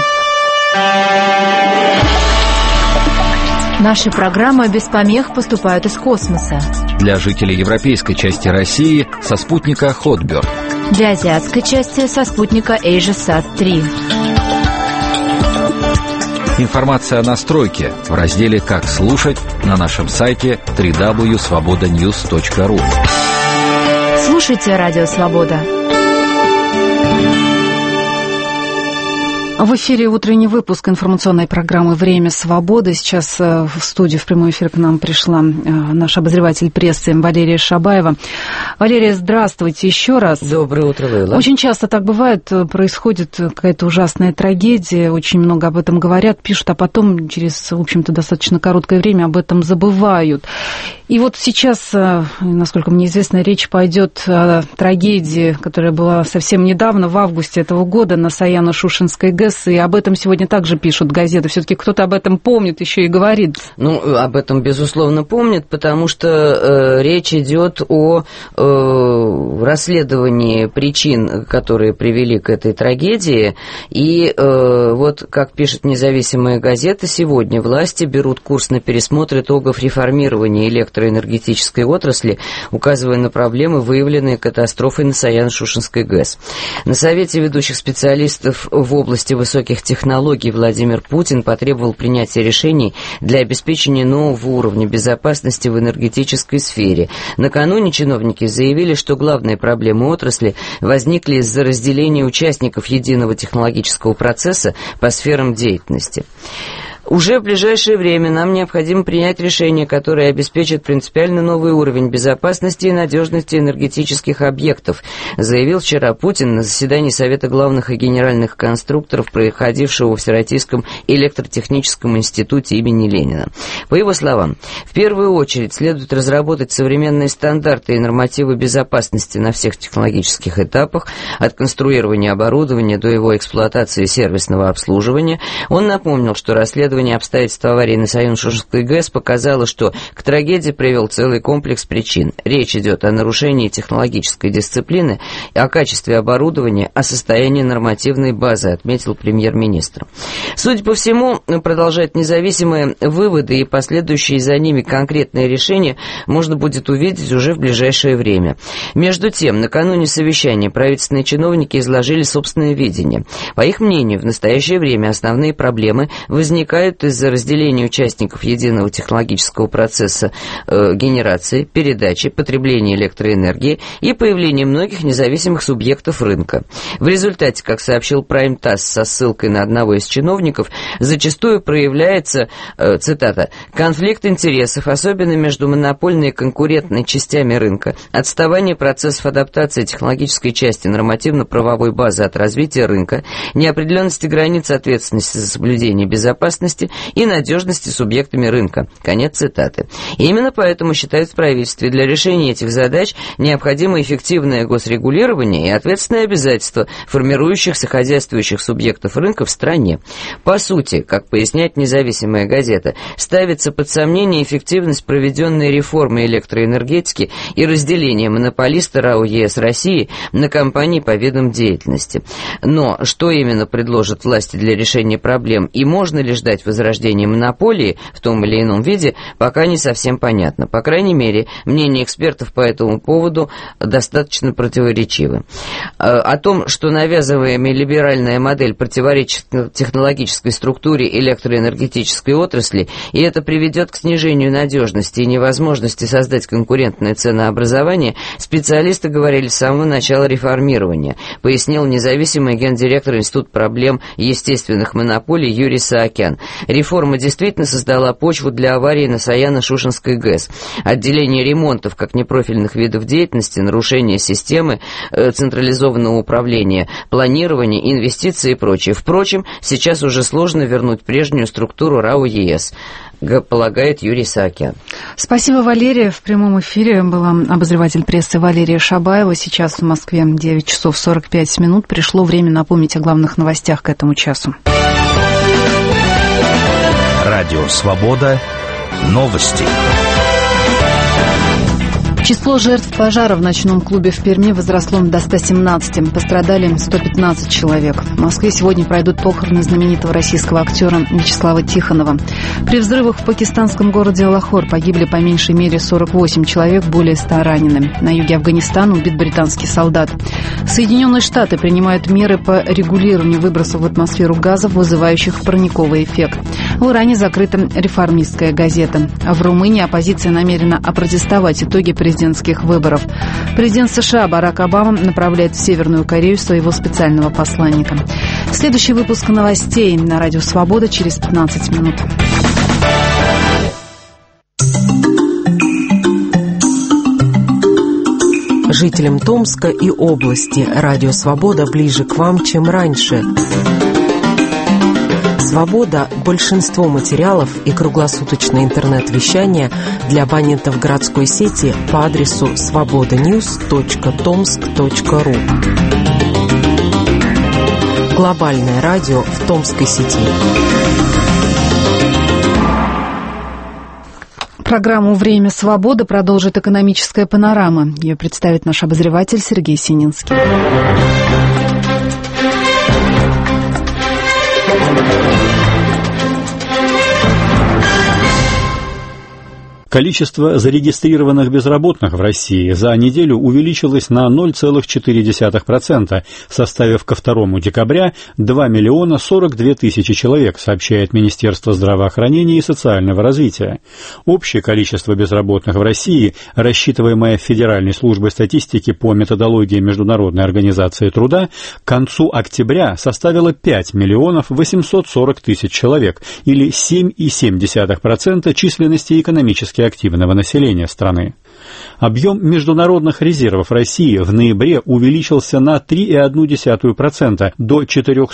[SPEAKER 24] Наши программы без помех поступают из космоса.
[SPEAKER 5] Для жителей европейской части России со спутника Hotbird.
[SPEAKER 24] Для азиатской части со спутника AsiaSat-3.
[SPEAKER 5] Информация о настройке в разделе «Как слушать» на нашем сайте www.svobodanews.ru.
[SPEAKER 24] Слушайте «Радио Свобода».
[SPEAKER 1] В эфире утренний выпуск информационной программы «Время свободы». Сейчас в студию в прямой эфир к нам пришла наш обозреватель прессы Валерия Шабаева. Валерия, здравствуйте еще раз.
[SPEAKER 2] Доброе утро, Лейла.
[SPEAKER 1] Очень часто так бывает, происходит какая-то ужасная трагедия, очень много об этом говорят, пишут, а потом через, в общем-то, достаточно короткое время об этом забывают. И вот сейчас, насколько мне известно, речь пойдет о трагедии, которая была совсем недавно, в августе этого года, на Саяно-Шушенской ГЭС, и об этом сегодня также пишут газеты. Все-таки кто-то об этом помнит еще и говорит.
[SPEAKER 2] Ну, об этом, безусловно, помнят, потому что речь идет о расследовании причин, которые привели к этой трагедии. И вот, как пишет независимая газета, сегодня власти берут курс на пересмотр итогов реформирования электроэнергетической отрасли, указывая на проблемы, выявленные катастрофой на Саяно-Шушенской ГЭС. На Совете ведущих специалистов в области высоких технологий Владимир Путин потребовал принятия решений для обеспечения нового уровня безопасности в энергетической сфере. Накануне чиновники заявили, что главные проблемы отрасли возникли из-за разделения участников единого технологического процесса по сферам деятельности. Уже в ближайшее время нам необходимо принять решение, которое обеспечит принципиально новый уровень безопасности и надежности энергетических объектов, заявил вчера Путин на заседании Совета главных и генеральных конструкторов, проходившего в Всероссийском электротехническом институте имени Ленина. По его словам, в первую очередь следует разработать современные стандарты и нормативы безопасности на всех технологических этапах, от конструирования оборудования до его эксплуатации и сервисного обслуживания. Он напомнил, что расследование обстоятельств аварии на Саяно-Шушенской ГЭС показало, что к трагедии привел целый комплекс причин. Речь идет о нарушении технологической дисциплины, о качестве оборудования, о состоянии нормативной базы, отметил премьер-министр. Судя по всему, продолжает независимые выводы и последующие за ними конкретные решения можно будет увидеть уже в ближайшее время. Между тем, накануне совещания правительственные чиновники изложили собственное видение. По их мнению, в настоящее время основные проблемы возникают из-за разделения участников единого технологического процесса генерации, передачи, потребления электроэнергии и появления многих независимых субъектов рынка. В результате, как сообщил Prime TASS со ссылкой на одного из чиновников, зачастую проявляется, цитата, «конфликт интересов, особенно между монопольной и конкурентной частями рынка, отставание процессов адаптации технологической части нормативно-правовой базы от развития рынка, неопределенности границ ответственности за соблюдение безопасности и надежности субъектами рынка». Конец цитаты. И именно поэтому, считают в правительстве, для решения этих задач необходимо эффективное госрегулирование и ответственные обязательства формирующихся хозяйствующих субъектов рынка в стране. По сути, как поясняет независимая газета, ставится под сомнение эффективность проведенной реформы электроэнергетики и разделение монополиста РАО ЕС России на компании по видам деятельности. Но что именно предложат власти для решения проблем и можно ли ждать возрождения монополии в том или ином виде, пока не совсем понятно. По крайней мере, мнения экспертов по этому поводу достаточно противоречивы. О том, что навязываемая либеральная модель противоречит технологической структуре электроэнергетической отрасли, и это приведет к снижению надежности и невозможности создать конкурентное ценообразование, специалисты говорили с самого начала реформирования, пояснил независимый гендиректор Института проблем естественных монополий Юрий Саакян. Реформа действительно создала почву для аварии на Саяно-Шушенской ГЭС. Отделение ремонтов как непрофильных видов деятельности, нарушение системы централизованного управления, планирование, инвестиции и прочее. Впрочем, сейчас уже сложно вернуть прежнюю структуру РАО ЕС, полагает Юрий Саакян.
[SPEAKER 1] Спасибо, Валерия. В прямом эфире была обозреватель прессы Валерия Шабаева. Сейчас в Москве 9 часов 45 минут. Пришло время напомнить о главных новостях к этому часу.
[SPEAKER 3] Радио «Свобода». Новости.
[SPEAKER 1] Число жертв пожара в ночном клубе в Перми возросло до 117. Пострадали 115 человек. В Москве сегодня пройдут похороны знаменитого российского актера Вячеслава Тихонова. При взрывах в пакистанском городе Лахор погибли по меньшей мере 48 человек, более 100 ранены. На юге Афганистана убит британский солдат. Соединенные Штаты принимают меры по регулированию выбросов в атмосферу газов, вызывающих парниковый эффект. В Иране закрыта реформистская газета. В Румынии оппозиция намерена опротестовать итоги президентских выборов. Президент США Барак Обама направляет в Северную Корею своего специального посланника. Следующий выпуск новостей на Радио Свобода через 15 минут.
[SPEAKER 4] Жителям Томска и области Радио Свобода ближе к вам, чем раньше. «Свобода» – большинство материалов и круглосуточное интернет-вещание для абонентов городской сети по адресу svobodanews.tomsk.ru. Глобальное радио в Томской сети.
[SPEAKER 1] Программу «Время свободы» продолжит экономическая панорама. Ее представит наш обозреватель Сергей Сининский.
[SPEAKER 6] Количество зарегистрированных безработных в России за неделю увеличилось на 0,4%, составив ко 2 декабря 2 миллиона 42 тысячи человек, сообщает Министерство здравоохранения и социального развития. Общее количество безработных в России, рассчитываемое Федеральной службой статистики по методологии Международной организации труда, к концу октября составило 5 миллионов 840 тысяч человек, или 7,7% численности экономически активного населения страны. Объем международных резервов России в ноябре увеличился на 3,1% до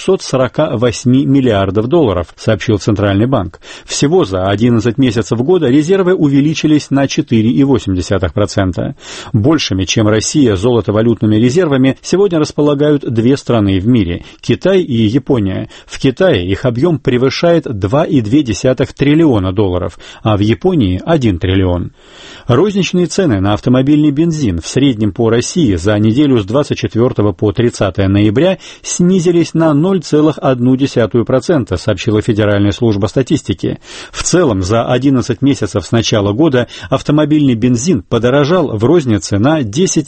[SPEAKER 6] 448 миллиардов долларов, сообщил Центральный банк. Всего за 11 месяцев года резервы увеличились на 4,8%. Большими, чем Россия, золотовалютными резервами сегодня располагают две страны в мире – Китай и Япония. В Китае их объем превышает 2,2 триллиона долларов, а в Японии – 1 триллион. Розничные цены на автомобильный бензин в среднем по России за неделю с 24 по 30 ноября снизились на 0,1%, сообщила Федеральная служба статистики. В целом, за 11 месяцев с начала года автомобильный бензин подорожал в рознице на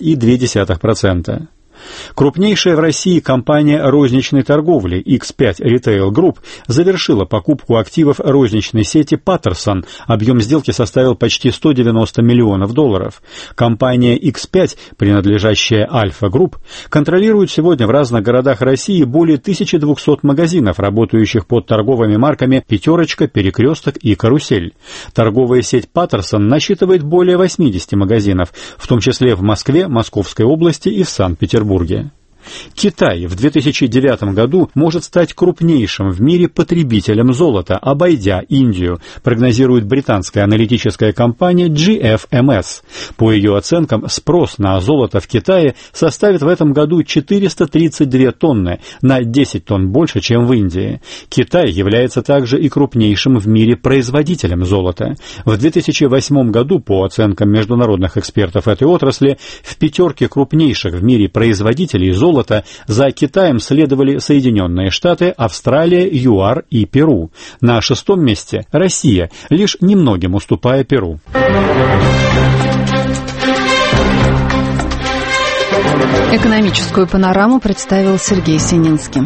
[SPEAKER 6] 10,2%. Крупнейшая в России компания розничной торговли X5 Retail Group завершила покупку активов розничной сети Patterson. Объем сделки составил почти 190 миллионов долларов. Компания X5, принадлежащая Альфа Групп, контролирует сегодня в разных городах России более 1200 магазинов, работающих под торговыми марками «Пятерочка», «Перекресток» и «Карусель». Торговая сеть Patterson насчитывает более 80 магазинов, в том числе в Москве, Московской области и в Санкт-Петербурге. Китай в 2009 году может стать крупнейшим в мире потребителем золота, обойдя Индию, прогнозирует британская аналитическая компания GFMS. По ее оценкам, спрос на золото в Китае составит в этом году 432 тонны, на 10 тонн больше, чем в Индии. Китай является также и крупнейшим в мире производителем золота. В 2008 году, по оценкам международных экспертов этой отрасли, в пятерке крупнейших в мире производителей золота за Китаем следовали Соединенные Штаты, Австралия, ЮАР и Перу. На 6-м месте Россия, лишь немногим уступая Перу.
[SPEAKER 1] Экономическую панораму представил Сергей Сининский.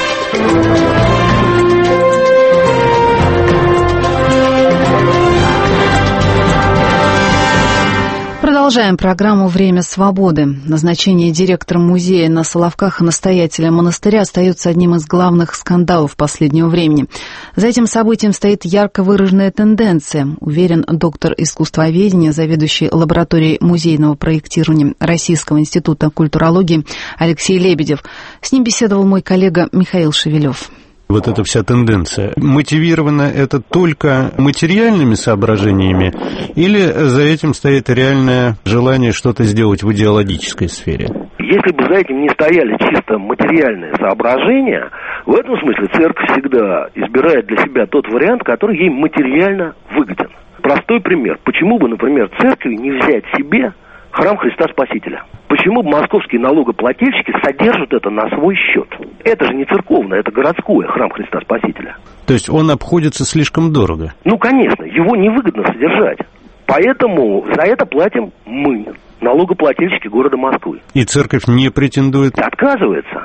[SPEAKER 1] Продолжаем программу «Время свободы». Назначение директора музея на Соловках и настоятеля монастыря остается одним из главных скандалов последнего времени. За этим событием стоит ярко выраженная тенденция, уверен доктор искусствоведения, заведующий лабораторией музейного проектирования Российского института культурологии Алексей Лебедев. С ним беседовал мой коллега Михаил Шевелев.
[SPEAKER 7] Вот эта вся тенденция, мотивировано это только материальными соображениями или за этим стоит реальное желание что-то сделать в идеологической сфере?
[SPEAKER 8] Если бы за этим не стояли чисто материальные соображения, в этом смысле церковь всегда избирает для себя тот вариант, который ей материально выгоден. Простой пример. Почему бы, например, церкви не взять себе храм Христа Спасителя? Почему бы московские налогоплательщики содержат это на свой счет? Это же не церковное, это городское, храм Христа Спасителя.
[SPEAKER 7] То есть он обходится слишком дорого?
[SPEAKER 8] Ну, конечно, его невыгодно содержать. Поэтому за это платим мы, налогоплательщики города Москвы.
[SPEAKER 7] И церковь не претендует?
[SPEAKER 8] Отказывается.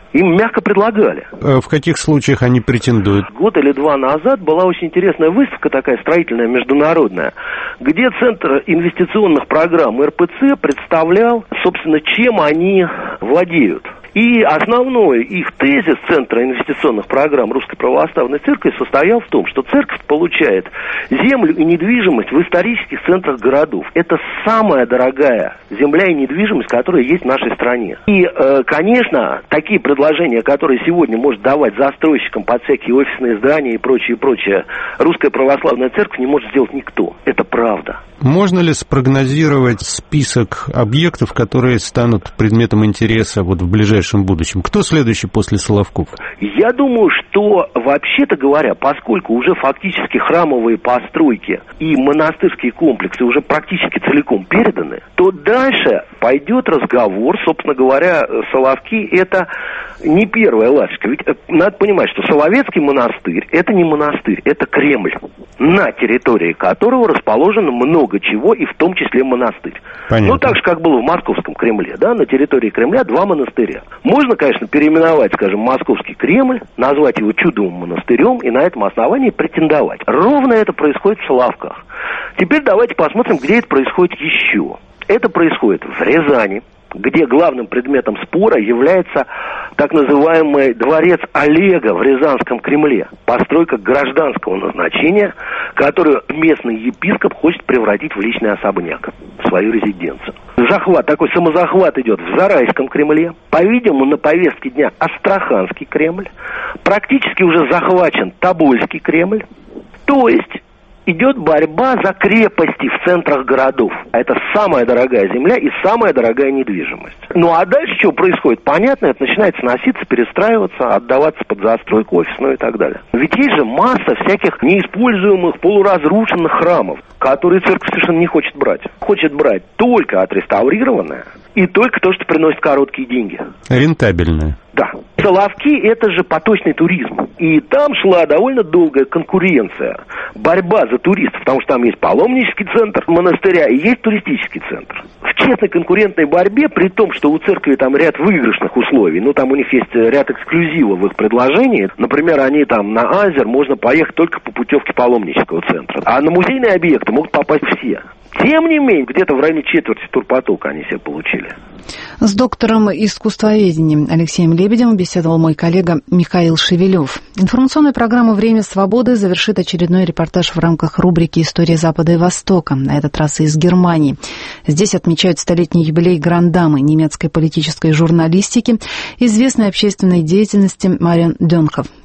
[SPEAKER 8] Им мягко предлагали.
[SPEAKER 7] В каких случаях они претендуют?
[SPEAKER 8] Год или два назад была очень интересная выставка, такая строительная, международная, где Центр инвестиционных программ РПЦ представлял, собственно, чем они владеют. И основной их тезис Центра инвестиционных программ Русской Православной Церкви состоял в том, что церковь получает землю и недвижимость в исторических центрах городов. Это самая дорогая земля и недвижимость, которая есть в нашей стране. И, конечно, такие предложения, которые сегодня может давать застройщикам под всякие офисные здания и прочее, Русская Православная Церковь не может сделать никто. Это правда.
[SPEAKER 7] Можно ли спрогнозировать список объектов, которые станут предметом интереса вот в ближайшем будущем? Кто следующий после Соловков?
[SPEAKER 8] Я думаю, что, вообще-то говоря, поскольку уже фактически храмовые постройки и монастырские комплексы уже практически целиком переданы, то дальше пойдет разговор, собственно говоря, Соловки – это не первая ласточка. Ведь надо понимать, что Соловецкий монастырь – это не монастырь, это Кремль, на территории которого расположено много чего, и в том числе монастырь.
[SPEAKER 7] Понятно.
[SPEAKER 8] Ну, так же, как было в Московском Кремле, да, на территории Кремля 2 монастыря. Можно, конечно, переименовать, скажем, Московский Кремль, назвать его чудовым монастырем и на этом основании претендовать. Ровно это происходит в Соловках. Теперь давайте посмотрим, где это происходит еще. Это происходит в Рязани, где главным предметом спора является так называемый дворец Олега в Рязанском Кремле. Постройка гражданского назначения, которую местный епископ хочет превратить в личный особняк, в свою резиденцию. Захват, такой самозахват идет в Зарайском Кремле. По-видимому, на повестке дня Астраханский Кремль. Практически уже захвачен Тобольский Кремль. То есть идет борьба за крепости в центрах городов. Это самая дорогая земля и самая дорогая недвижимость. Ну а дальше что происходит? Понятно, это начинает сноситься, перестраиваться, отдаваться под застройку офисную и так далее. Ведь есть же масса всяких неиспользуемых, полуразрушенных храмов, которые церковь совершенно не хочет брать. Хочет брать только отреставрированное и только то, что приносит короткие деньги.
[SPEAKER 7] Рентабельное.
[SPEAKER 8] Да. Соловки – это же поточный туризм. И там шла довольно долгая конкуренция, борьба за туристов, потому что там есть паломнический центр монастыря и есть туристический центр. В честной конкурентной борьбе, при том, что у церкви там ряд выигрышных условий, ну там у них есть ряд эксклюзивов в их предложении, например, они там на Азер можно поехать только по путевке паломнического центра, а на музейные объекты могут попасть все. Тем не менее, где-то в районе четверти турпотока они себе получили.
[SPEAKER 1] С доктором искусствоведения Алексеем Лебедевым беседовал мой коллега Михаил Шевелев. Информационная программа «Время свободы» завершит очередной репортаж в рамках рубрики «История Запада и Востока», на этот раз из Германии. Здесь отмечают столетний юбилей гранд-дамы немецкой политической журналистики, известной общественной деятельности Мариан Дёнхоф. В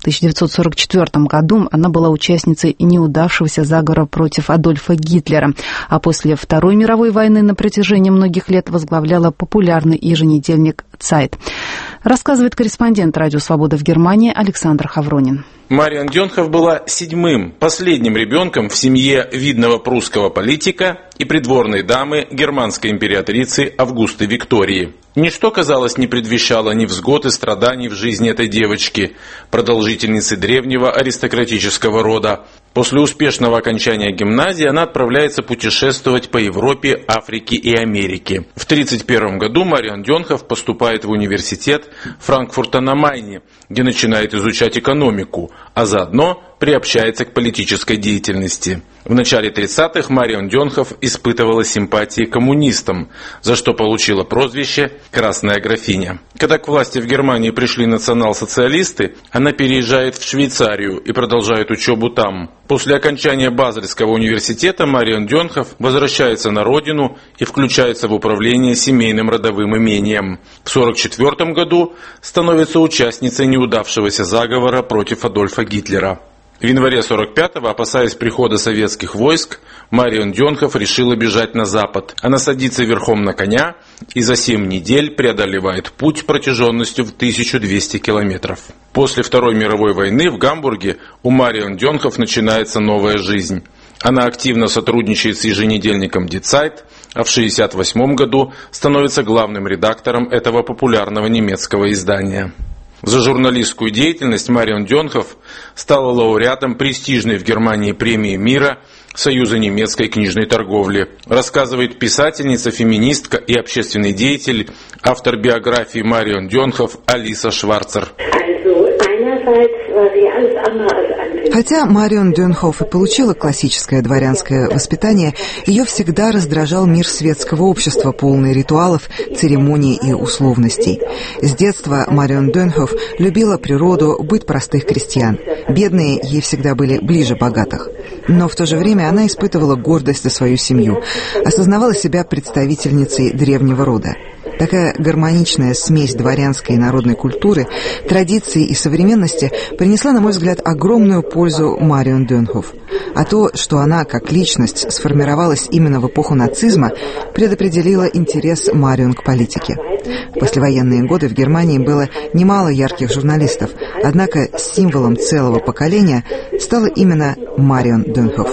[SPEAKER 1] 1944 году она была участницей неудавшегося заговора против Адольфа Гитлера, а после Второй мировой войны на протяжении многих лет возглавляла популярный еженедельник «Цайт». Рассказывает корреспондент «Радио Свобода» в Германии Александр Хавронин.
[SPEAKER 10] Мариан Дёнхоф была последним ребенком в семье видного прусского политика и придворной дамы германской императрицы Августы Виктории. Ничто, казалось, не предвещало невзгод и страданий в жизни этой девочки, продолжительницы древнего аристократического рода. После успешного окончания гимназии она отправляется путешествовать по Европе, Африке и Америке. В 1931 году Мариан Дёнхоф поступает в университет Франкфурта на Майне, где начинает изучать экономику, а заодно приобщается к политической деятельности. В начале 30-х Мариан Дёнхоф испытывала симпатии к коммунистам, за что получила прозвище «Красная графиня». Когда к власти в Германии пришли национал-социалисты, она переезжает в Швейцарию и продолжает учебу там. После окончания Базельского университета Мариан Дёнхоф возвращается на родину и включается в управление семейным родовым имением. В 1944 году становится участницей неудавшегося заговора против Адольфа Гитлера. В январе 1945-го, опасаясь прихода советских войск, Мариан Дёнхоф решила бежать на запад. Она садится верхом на коня и за 7 недель преодолевает путь протяженностью в 1200 километров. После Второй мировой войны в Гамбурге у Мариан Дёнхоф начинается новая жизнь. Она активно сотрудничает с еженедельником Die Zeit, а в 1968 году становится главным редактором этого популярного немецкого издания. За журналистскую деятельность Мариан Дёнхоф стала лауреатом престижной в Германии премии мира Союза немецкой книжной торговли, рассказывает писательница, феминистка и общественный деятель, автор биографии Марион Дёнхоф Алиса Шварцер.
[SPEAKER 11] Хотя Марион Дёнхоф и получила классическое дворянское воспитание, ее всегда раздражал мир светского общества, полный ритуалов, церемоний и условностей. С детства Марион Дёнхоф любила природу, быт простых крестьян. Бедные ей всегда были ближе богатых. Но в то же время она испытывала гордость за свою семью, осознавала себя представительницей древнего рода. Такая гармоничная смесь дворянской и народной культуры, традиций и современности принесла, на мой взгляд, огромную пользу Марион Дёнхоф. А то, что она, как личность, сформировалась именно в эпоху нацизма, предопределило интерес Марион к политике. В послевоенные годы в Германии было немало ярких журналистов, однако символом целого поколения стала именно Марион Дёнхоф.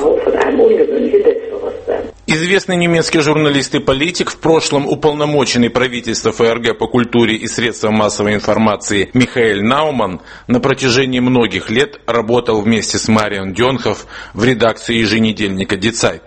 [SPEAKER 10] Известный немецкий журналист и политик, в прошлом уполномоченный правительства ФРГ по культуре и средствам массовой информации Михаэль Науман на протяжении многих лет работал вместе с Марион Дёнхоф в редакции еженедельника Die Zeit.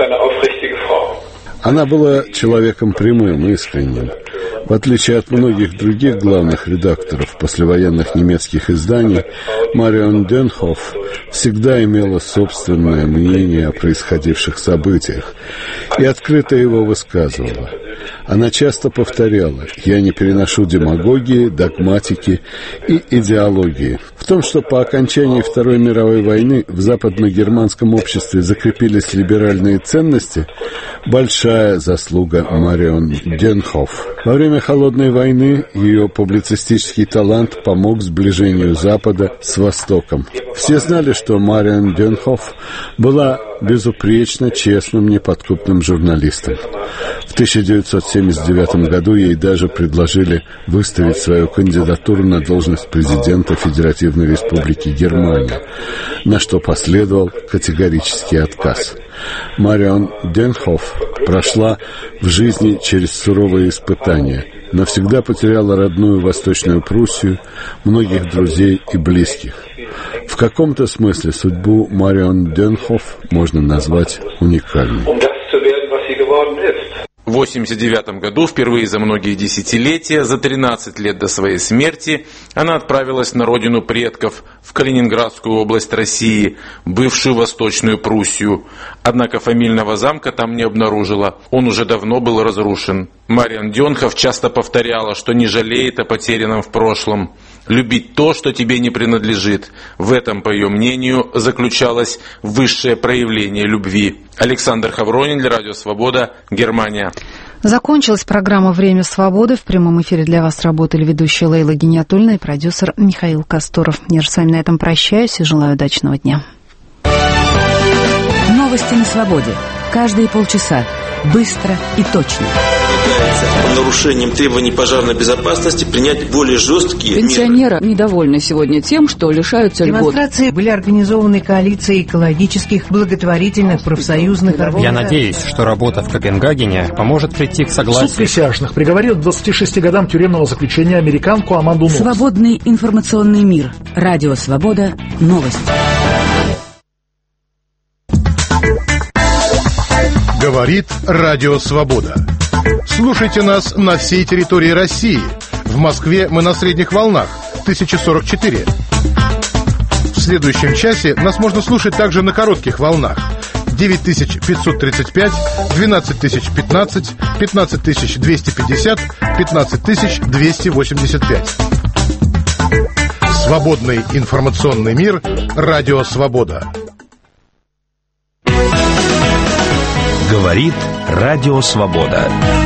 [SPEAKER 12] Она была человеком прямым, искренним. В отличие от многих других главных редакторов послевоенных немецких изданий, Марион Дёнхоф всегда имела собственное мнение о происходивших событиях и открыто его высказывала. Она часто повторяла: «Я не переношу демагогии, догматики и идеологии». В том, что по окончании Второй мировой войны в западно-германском обществе закрепились либеральные ценности, большая заслуга Марион Дёнхоф. Во время Холодной войны ее публицистический талант помог сближению Запада с Востоком. Все знали, что Марион Дёнхоф была безупречно честным, неподкупным журналистом. В 1979 году ей даже предложили выставить свою кандидатуру на должность президента Федеративной Республики Германия, на что последовал категорический отказ. Марион Дёнхоф прошла в жизни через суровые испытания, навсегда потеряла родную Восточную Пруссию, многих друзей и близких. В каком-то смысле судьбу Марион Дёнхоф можно назвать уникальной.
[SPEAKER 10] В 1989 году, впервые за многие десятилетия, за 13 лет до своей смерти, она отправилась на родину предков, в Калининградскую область России, бывшую Восточную Пруссию. Однако фамильного замка там не обнаружила, он уже давно был разрушен. Марион Дёнхоф часто повторяла, что не жалеет о потерянном в прошлом. Любить то, что тебе не принадлежит. В этом, по ее мнению, заключалось высшее проявление любви. Александр Хавронин для Радио Свобода, Германия.
[SPEAKER 1] Закончилась программа «Время свободы». В прямом эфире для вас работали ведущая Лейла Гениатульна и продюсер Михаил Касторов. Я же с вами на этом прощаюсь и желаю удачного дня.
[SPEAKER 24] Новости на свободе. Каждые полчаса. Быстро и точно.
[SPEAKER 13] Нарушением требований пожарной безопасности принять более жесткие меры.
[SPEAKER 14] Пенсионеры недовольны сегодня тем, что лишаются льгот.
[SPEAKER 25] Демонстрации были организованы коалицией экологических, благотворительных, профсоюзных организаций.
[SPEAKER 26] Я надеюсь, что работа в Копенгагене поможет прийти к согласию.
[SPEAKER 27] Суд присяжных приговорил к 26 годам тюремного заключения американку Аманду Нокс.
[SPEAKER 24] Свободный информационный мир. Радио Свобода. Новости.
[SPEAKER 28] Говорит Радио Свобода. Слушайте нас на всей территории России. В Москве мы на средних волнах 1044. В следующем часе нас можно слушать также на коротких волнах 9535, 12015, 15250, 15285. Свободный информационный мир. Радио Свобода.
[SPEAKER 3] Говорит Радио Свобода.